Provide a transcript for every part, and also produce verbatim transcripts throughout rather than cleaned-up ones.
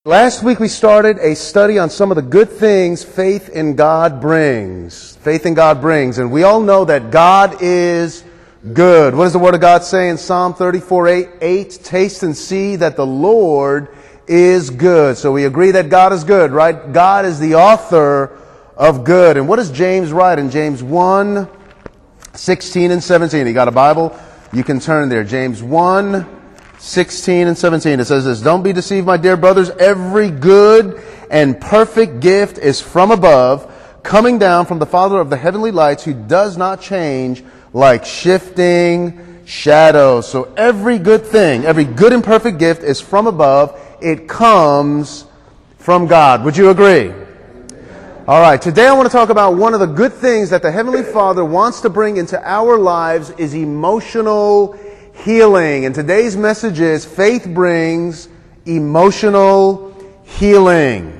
Last week we started a study on some of the good things faith in God brings. Faith in God brings. And we all know that God is good. What does the Word of God say in Psalm thirty-four, eight? Taste and see that the Lord is good. So we agree that God is good, right? God is the author of good. And what does James write in James one, sixteen and seventeen? You got a Bible? You can turn there. James one, sixteen and seventeen. It says this: Don't be deceived, my dear brothers. Every good and perfect gift is from above, coming down from the Father of the heavenly lights, who does not change like shifting shadows. So every good thing, every good and perfect gift is from above. It comes from God. Would you agree? All right. Today I want to talk about one of the good things that the Heavenly Father wants to bring into our lives is emotional healing. And today's message is faith brings emotional healing.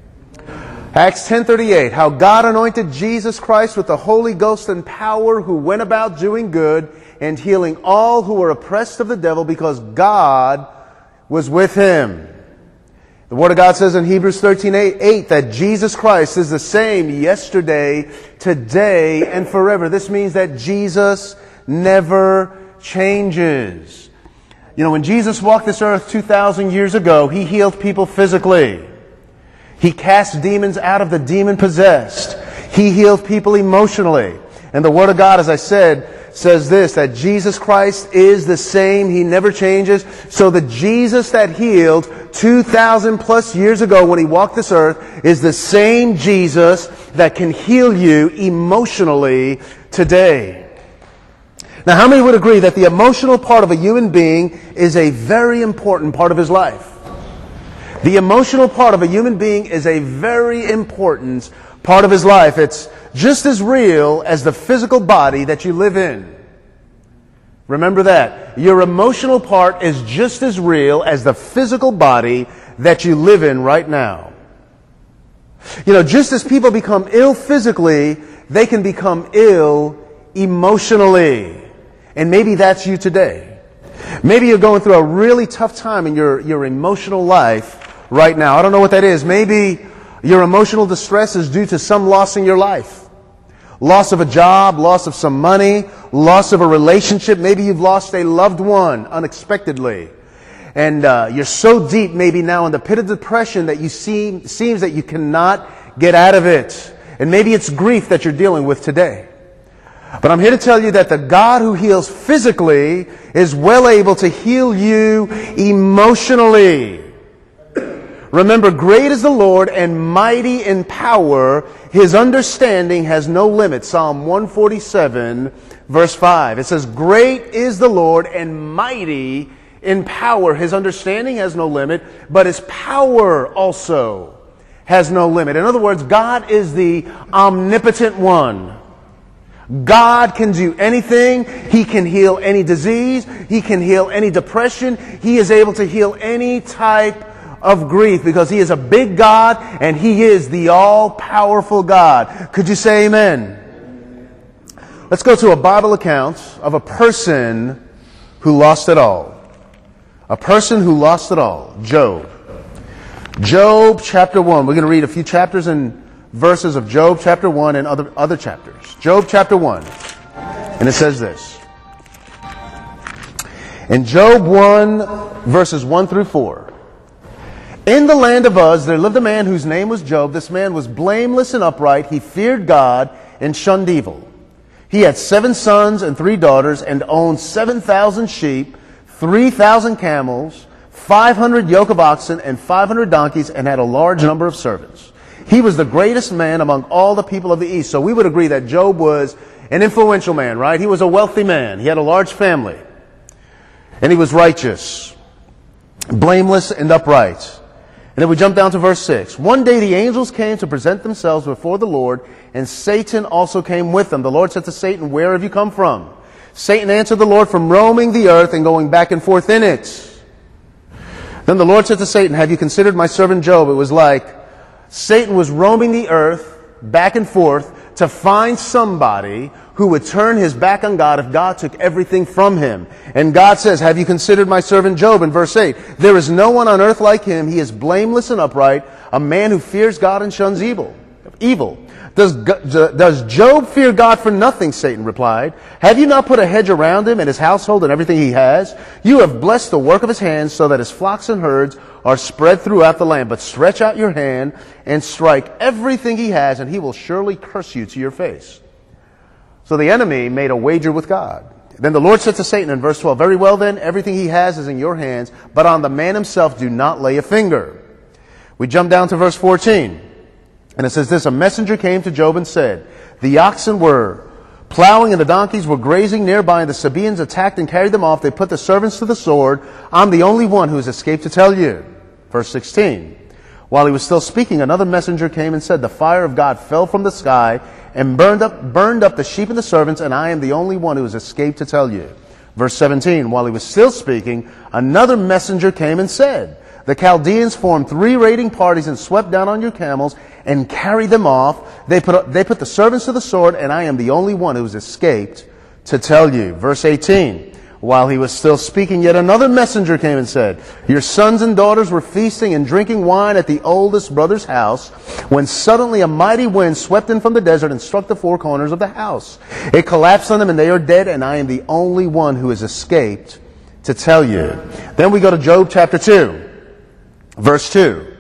Acts ten thirty-eight, how God anointed Jesus Christ with the Holy Ghost and power, who went about doing good and healing all who were oppressed of the devil, because God was with him. The Word of God says in Hebrews thirteen eight that Jesus Christ is the same yesterday, today, and forever. This means that Jesus never changes. You know, when Jesus walked this earth two thousand years ago, He healed people physically. He cast demons out of the demon-possessed. He healed people emotionally. And the Word of God, as I said, says this, that Jesus Christ is the same. He never changes. So the Jesus that healed two thousand plus years ago when He walked this earth is the same Jesus that can heal you emotionally today. Now, how many would agree that the emotional part of a human being is a very important part of his life? The emotional part of a human being is a very important part of his life. It's just as real as the physical body that you live in. Remember that. Your emotional part is just as real as the physical body that you live in right now. You know, just as people become ill physically, they can become ill emotionally. And maybe that's you today. Maybe you're going through a really tough time in your, your emotional life right now. I don't know what that is. Maybe your emotional distress is due to some loss in your life. Loss of a job, loss of some money, loss of a relationship. Maybe you've lost a loved one unexpectedly. And uh, you're so deep maybe now in the pit of depression that you seem seems that you cannot get out of it. And maybe it's grief that you're dealing with today. But I'm here to tell you that the God who heals physically is well able to heal you emotionally. Remember, great is the Lord and mighty in power. His understanding has no limit. Psalm one forty-seven, verse five. It says, great is the Lord and mighty in power. His understanding has no limit, but His power also has no limit. In other words, God is the omnipotent one. God can do anything. He can heal any disease. He can heal any depression. He is able to heal any type of grief because He is a big God and He is the all-powerful God. Could you say amen? Let's go to a Bible account of a person who lost it all. A person who lost it all. Job. Job chapter one. We're going to read a few chapters and verses of Job chapter one and other, other chapters. Job chapter one. And it says this. In Job one, verses one through four. In the land of Uz, there lived a man whose name was Job. This man was blameless and upright. He feared God and shunned evil. He had seven sons and three daughters and owned seven thousand sheep, three thousand camels, five hundred yoke of oxen, and five hundred donkeys, and had a large number of servants. He was the greatest man among all the people of the East. So we would agree that Job was an influential man, right? He was a wealthy man. He had a large family. And he was righteous, blameless, and upright. And then we jump down to verse six. One day the angels came to present themselves before the Lord, and Satan also came with them. The Lord said to Satan, where have you come from? Satan answered the Lord, from roaming the earth and going back and forth in it. Then the Lord said to Satan, have you considered my servant Job? It was like Satan was roaming the earth, back and forth to find somebody who would turn his back on God if God took everything from him. And God says, have you considered my servant Job? In verse eight, there is no one on earth like him. He is blameless and upright, a man who fears God and shuns evil. Evil. Does, does Job fear God for nothing? Satan replied. Have you not put a hedge around him and his household and everything he has? You have blessed the work of his hands so that his flocks and herds are spread throughout the land. But stretch out your hand and strike everything he has, and he will surely curse you to your face. So the enemy made a wager with God. Then the Lord said to Satan in verse twelve, very well then, everything he has is in your hands, but on the man himself do not lay a finger. We jump down to verse fourteen. And it says this, a messenger came to Job and said, the oxen were plowing and the donkeys were grazing nearby, and the Sabaeans attacked and carried them off. They put the servants to the sword. I'm the only one who has escaped to tell you. Verse sixteen. While he was still speaking, another messenger came and said, the fire of God fell from the sky and burned up, burned up the sheep and the servants, and I am the only one who has escaped to tell you. Verse seventeen. While he was still speaking, another messenger came and said, the Chaldeans formed three raiding parties and swept down on your camels and carried them off. They put, they put the servants to the sword, and I am the only one who has escaped to tell you. Verse eighteen. While he was still speaking, yet another messenger came and said, your sons and daughters were feasting and drinking wine at the oldest brother's house, when suddenly a mighty wind swept in from the desert and struck the four corners of the house. It collapsed on them, and they are dead, and I am the only one who has escaped to tell you. Then we go to Job chapter two. Verse two.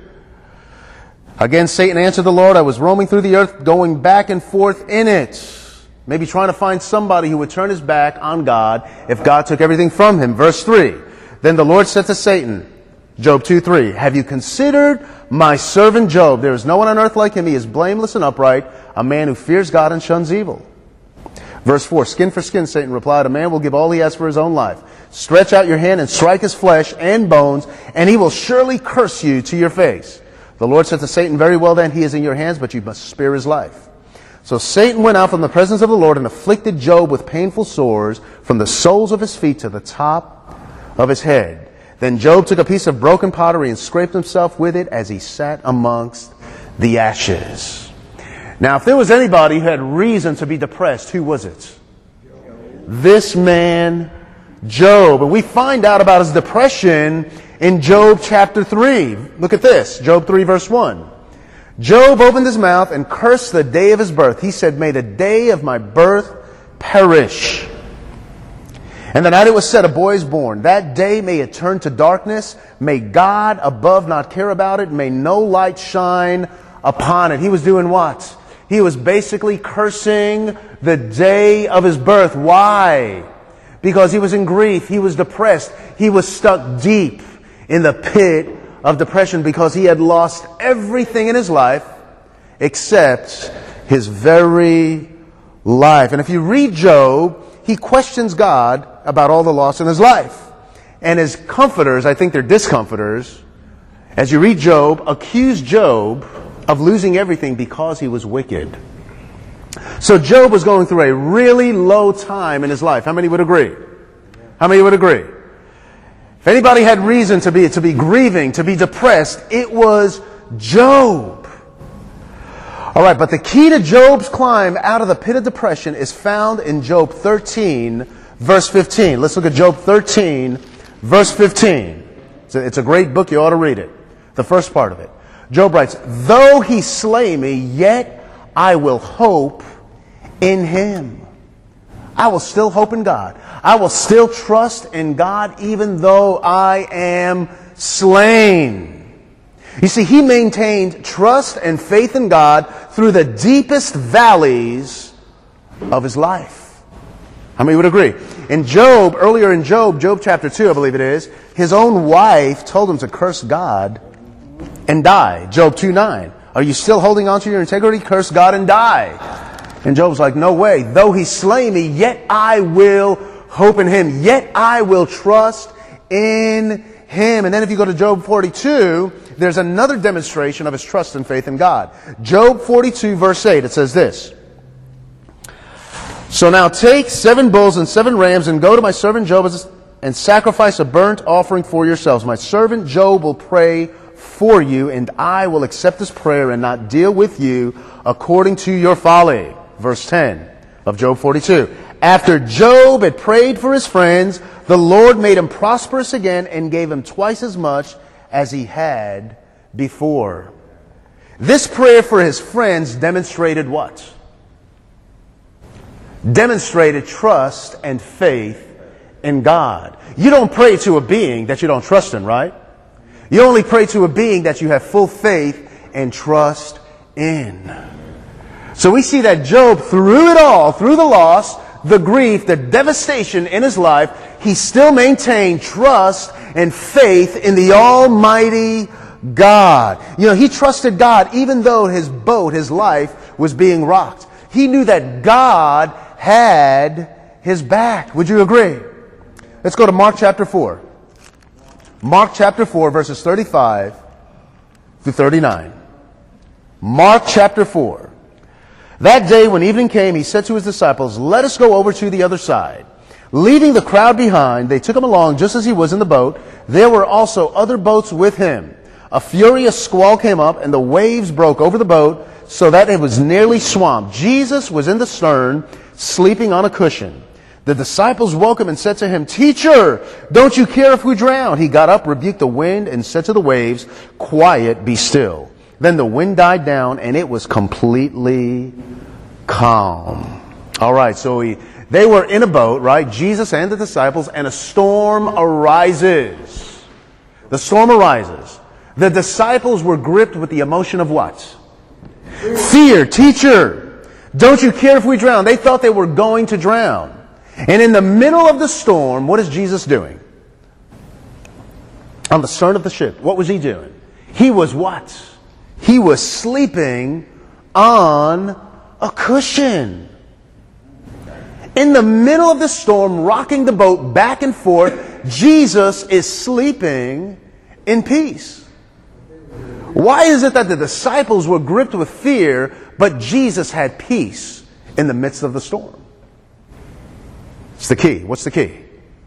Again, Satan answered the Lord, I was roaming through the earth, going back and forth in it. Maybe trying to find somebody who would turn his back on God if God took everything from him. Verse three. Then the Lord said to Satan, Job two three, have you considered my servant Job? There is no one on earth like him. He is blameless and upright, a man who fears God and shuns evil. Verse four, skin for skin, Satan replied, a man will give all he has for his own life. Stretch out your hand and strike his flesh and bones, and he will surely curse you to your face. The Lord said to Satan, very well then, he is in your hands, but you must spare his life. So Satan went out from the presence of the Lord and afflicted Job with painful sores from the soles of his feet to the top of his head. Then Job took a piece of broken pottery and scraped himself with it as he sat amongst the ashes. Now, if there was anybody who had reason to be depressed, who was it? This man, Job. And we find out about his depression in Job chapter three. Look at this. Job three verse one. Job opened his mouth and cursed the day of his birth. He said, may the day of my birth perish. And the night it was said, a boy is born. That day may it turn to darkness. May God above not care about it. May no light shine upon it. He was doing what? He was basically cursing the day of his birth. Why? Because he was in grief. He was depressed. He was stuck deep in the pit of depression because he had lost everything in his life except his very life. And if you read Job, he questions God about all the loss in his life. And his comforters, I think they're discomforters, as you read Job, accuse Job of losing everything because he was wicked. So Job was going through a really low time in his life. How many would agree? How many would agree? If anybody had reason to be, to be grieving, to be depressed, it was Job. All right, but the key to Job's climb out of the pit of depression is found in Job thirteen, verse fifteen. Let's look at Job thirteen, verse fifteen. It's a, it's a great book. You ought to read it. The first part of it. Job writes, though he slay me, yet I will hope in him. I will still hope in God. I will still trust in God even though I am slain. You see, he maintained trust and faith in God through the deepest valleys of his life. How many would agree? In Job, earlier in Job, Job chapter two, I believe it is, his own wife told him to curse God and die. Job two nine. Are you still holding on to your integrity? Curse God and die. And Job's like, no way. Though he slay me, yet I will hope in him. Yet I will trust in him. And then if you go to Job forty-two, there's another demonstration of his trust and faith in God. Job forty-two, verse eight, it says this. So now take seven bulls and seven rams and go to my servant Job and sacrifice a burnt offering for yourselves. My servant Job will pray for you, and I will accept this prayer and not deal with you according to your folly. Verse ten of Job forty-two. After Job had prayed for his friends, the Lord made him prosperous again and gave him twice as much as he had before. This prayer for his friends demonstrated what? Demonstrated trust and faith in God. You don't pray to a being that you don't trust in, right? You only pray to a being that you have full faith and trust in. So we see that Job, through it all, through the loss, the grief, the devastation in his life, he still maintained trust and faith in the Almighty God. You know, he trusted God even though his boat, his life, was being rocked. He knew that God had his back. Would you agree? Let's go to Mark chapter four. Mark chapter four, verses thirty-five through thirty-nine. Mark chapter four. That day when evening came, he said to his disciples, "Let us go over to the other side." Leaving the crowd behind, they took him along just as he was in the boat. There were also other boats with him. A furious squall came up, and the waves broke over the boat so that it was nearly swamped. Jesus was in the stern, sleeping on a cushion. The disciples woke him and said to him, "Teacher, don't you care if we drown?" He got up, rebuked the wind, and said to the waves, "Quiet, be still." Then the wind died down, and it was completely calm. All right, so he, they were in a boat, right? Jesus and the disciples, and a storm arises. The storm arises. The disciples were gripped with the emotion of what? Fear. Teacher, don't you care if we drown? They thought they were going to drown. And in the middle of the storm, what is Jesus doing? On the stern of the ship, what was he doing? He was what? He was sleeping on a cushion. In the middle of the storm, rocking the boat back and forth, Jesus is sleeping in peace. Why is it that the disciples were gripped with fear, but Jesus had peace in the midst of the storm? It's the key. What's the key?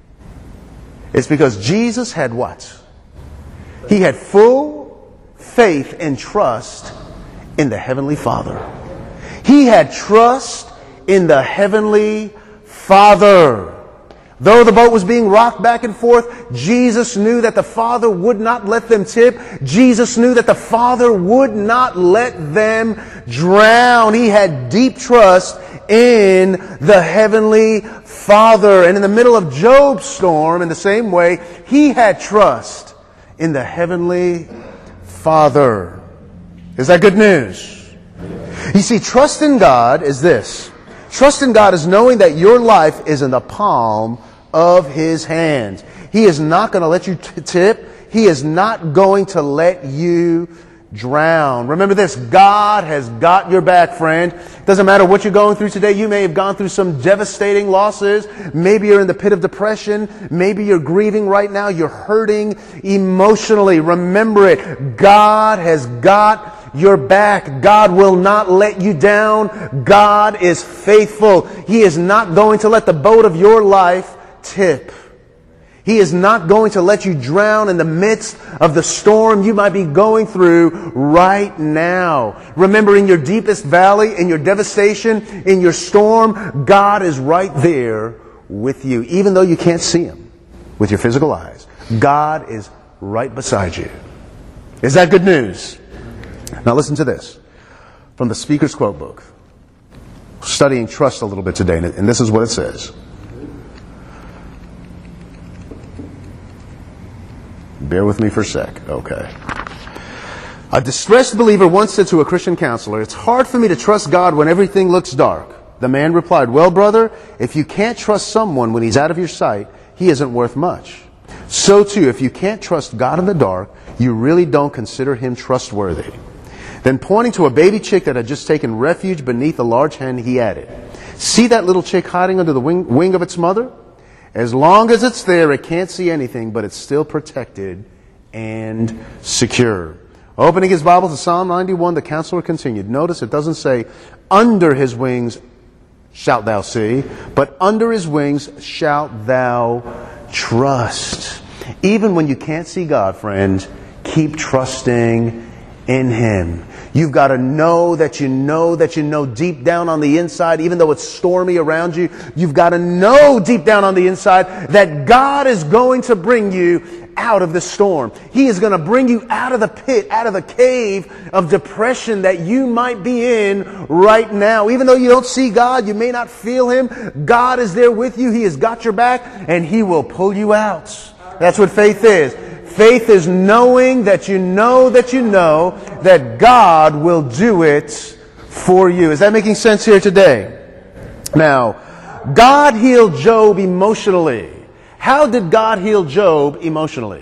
It's because Jesus had what? He had full faith and trust in the Heavenly Father. He had trust in the Heavenly Father. Though the boat was being rocked back and forth, Jesus knew that the Father would not let them tip. Jesus knew that the Father would not let them drown. He had deep trust in the Heavenly Father. And in the middle of Job's storm, in the same way, he had trust in the Heavenly Father. Is that good news? You see, trust in God is this. Trust in God is knowing that your life is in the palm of His hands. He is not going to let you t- tip. He is not going to let you drown. Remember this, God has got your back, friend. Doesn't matter what you're going through today. You may have gone through some devastating losses. Maybe you're in the pit of depression. Maybe you're grieving right now. You're hurting emotionally. Remember it. God has got your back. God will not let you down. God is faithful. He is not going to let the boat of your life tip. He is not going to let you drown in the midst of the storm you might be going through right now. Remember, in your deepest valley, in your devastation, in your storm, God is right there with you. Even though you can't see Him with your physical eyes, God is right beside you. Is that good news? Now listen to this from the Speaker's Quote Book. Studying trust a little bit today, and this is what it says. Bear with me for a sec. Okay. A distressed believer once said to a Christian counselor, "It's hard for me to trust God when everything looks dark." The man replied, "Well, brother, if you can't trust someone when he's out of your sight, he isn't worth much. So too, if you can't trust God in the dark, you really don't consider Him trustworthy." Then pointing to a baby chick that had just taken refuge beneath a large hen, he added, "See that little chick hiding under the wing, wing of its mother? As long as it's there, it can't see anything, but it's still protected and secure." Opening his Bible to Psalm ninety-one, the counselor continued. Notice it doesn't say, "Under his wings shalt thou see," but "Under his wings shalt thou trust." Even when you can't see God, friend, keep trusting in Him. You've got to know that you know that you know deep down on the inside, even though it's stormy around you, you've got to know deep down on the inside that God is going to bring you out of the storm. He is going to bring you out of the pit, out of the cave of depression that you might be in right now. Even though you don't see God, you may not feel Him, God is there with you. He has got your back, and He will pull you out. That's what faith is. Faith is knowing that you know that you know that God will do it for you. Is that making sense here today? Now, God healed Job emotionally. How did God heal Job emotionally?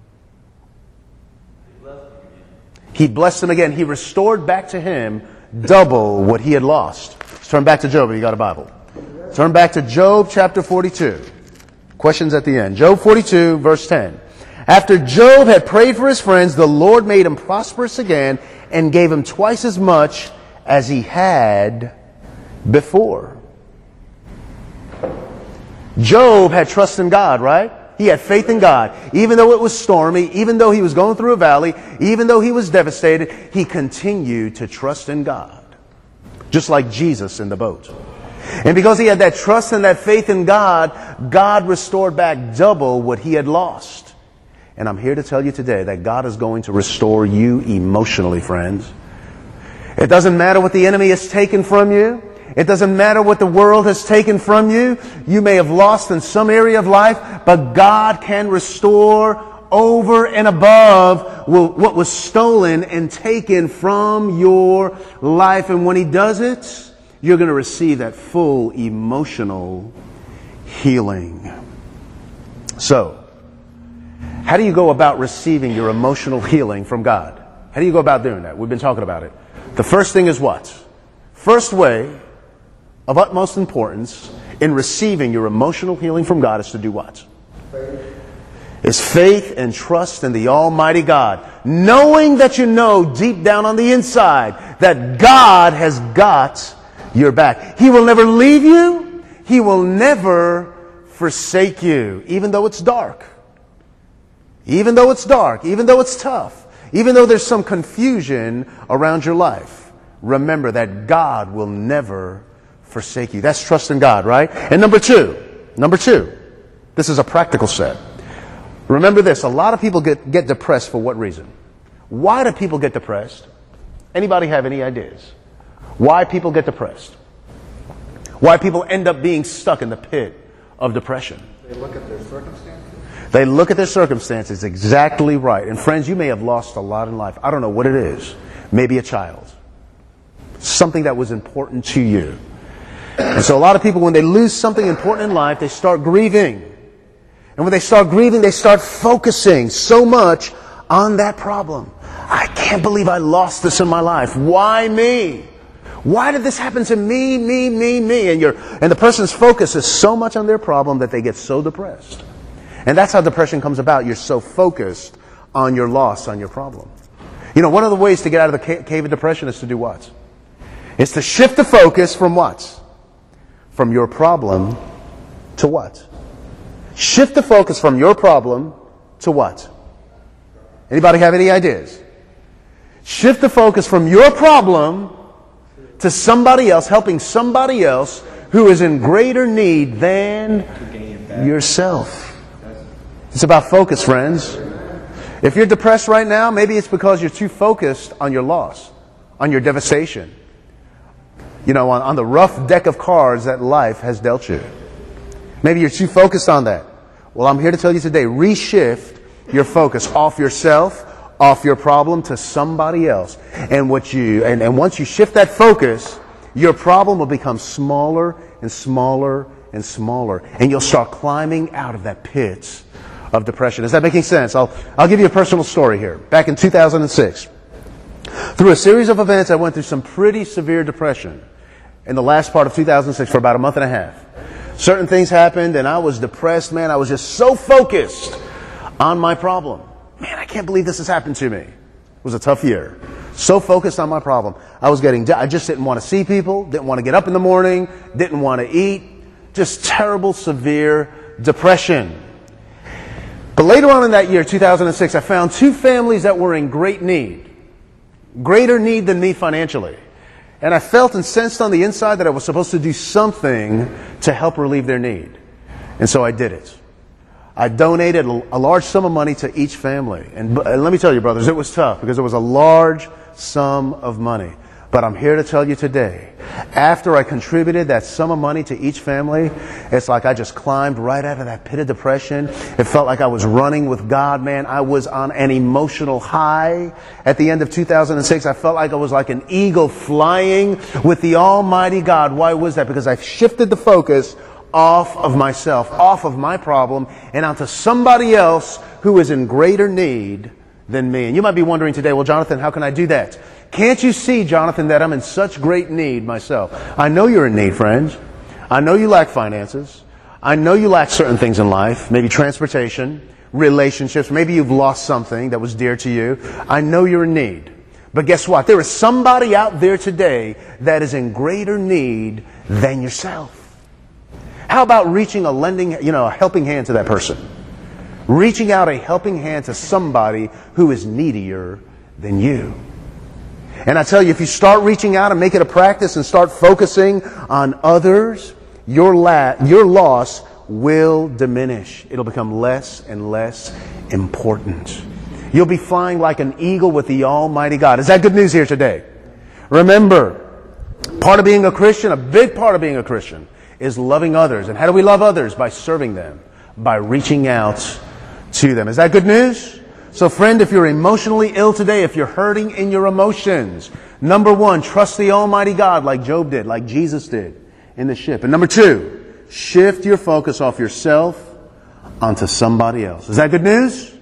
He blessed him again. He restored back to him double what he had lost. Let's turn back to Job if you got a Bible. Turn back to Job chapter forty-two. Questions at the end. Job forty-two, verse ten. After Job had prayed for his friends, the Lord made him prosperous again and gave him twice as much as he had before. Job had trust in God, right? He had faith in God. Even though it was stormy, even though he was going through a valley, even though he was devastated, he continued to trust in God. Just like Jesus in the boat. And because he had that trust and that faith in God, God restored back double what he had lost. And I'm here to tell you today that God is going to restore you emotionally, friends. It doesn't matter what the enemy has taken from you. It doesn't matter what the world has taken from you. You may have lost in some area of life, but God can restore over and above what was stolen and taken from your life. And when He does it, you're going to receive that full emotional healing. So, how do you go about receiving your emotional healing from God? How do you go about doing that? We've been talking about it. The first thing is what? First way of utmost importance in receiving your emotional healing from God is to do what? Faith. Is faith and trust in the Almighty God. Knowing that you know deep down on the inside that God has got your back. He will never leave you. He will never forsake you, even though it's dark. Even though it's dark, even though it's tough, even though there's some confusion around your life, remember that God will never forsake you. That's trust in God, right? And number two, number two, this is a practical step. Remember this, a lot of people get, get depressed for what reason? Why do people get depressed? Anybody have any ideas? Why people get depressed? Why people end up being stuck in the pit of depression? They look at their circumstances. They look at their circumstances, exactly right. And friends, you may have lost a lot in life. I don't know what it is. Maybe a child. Something that was important to you. And so a lot of people, when they lose something important in life, they start grieving. And when they start grieving, they start focusing so much on that problem. I can't believe I lost this in my life. Why me? Why did this happen to me, me, me, me? And you're, and the person's focus is so much on their problem that they get so depressed. And that's how depression comes about. You're so focused on your loss, on your problem. You know, one of the ways to get out of the cave of depression is to do what? It's to shift the focus from what? From your problem to what? Shift the focus from your problem to what? Anybody have any ideas? Shift the focus from your problem to somebody else, helping somebody else who is in greater need than yourself. It's about focus, friends. If you're depressed right now, maybe it's because you're too focused on your loss, on your devastation. You know, on, on the rough deck of cards that life has dealt you. Maybe you're too focused on that. Well, I'm here to tell you today, reshift your focus off yourself, off your problem to somebody else. And what you and, and once you shift that focus, your problem will become smaller and smaller and smaller. And you'll start climbing out of that pit of depression. Is that making sense? I'll, I'll give you a personal story here. Back in two thousand six, through a series of events, I went through some pretty severe depression in the last part of two thousand six for about a month and a half. Certain things happened and I was depressed, man. I was just so focused on my problem. Man, I can't believe this has happened to me. It was a tough year. So focused on my problem. I was getting, I just didn't want to see people, didn't want to get up in the morning, didn't want to eat. Just terrible, severe depression. But later on in that year, two thousand six, I found two families that were in great need. Greater need than me financially. And I felt and sensed on the inside that I was supposed to do something to help relieve their need. And so I did it. I donated a large sum of money to each family. And let me tell you, brothers, it was tough because it was a large sum of money. But I'm here to tell you today, after I contributed that sum of money to each family, it's like I just climbed right out of that pit of depression. It felt like I was running with God, man. I was on an emotional high. At the end of two thousand six, I felt like I was like an eagle flying with the Almighty God. Why was that? Because I shifted the focus off of myself, off of my problem, and onto somebody else who is in greater need than me. And you might be wondering today, well, Jonathan, how can I do that? Can't you see, Jonathan, that I'm in such great need myself? I know you're in need, friends. I know you lack finances. I know you lack certain things in life, maybe transportation, relationships. Maybe you've lost something that was dear to you. I know you're in need. But guess what? There is somebody out there today that is in greater need than yourself. How about reaching a lending, you know, a helping hand to that person? Reaching out a helping hand to somebody who is needier than you. And I tell you, if you start reaching out and make it a practice and start focusing on others, your la- your loss will diminish. It'll become less and less important. You'll be flying like an eagle with the Almighty God. Is that good news here today? Remember, part of being a Christian, a big part of being a Christian, is loving others. And how do we love others? By serving them, by reaching out to them. Is that good news? So friend, if you're emotionally ill today, if you're hurting in your emotions, number one, trust the Almighty God like Job did, like Jesus did in the ship. And number two, shift your focus off yourself onto somebody else. Is that good news?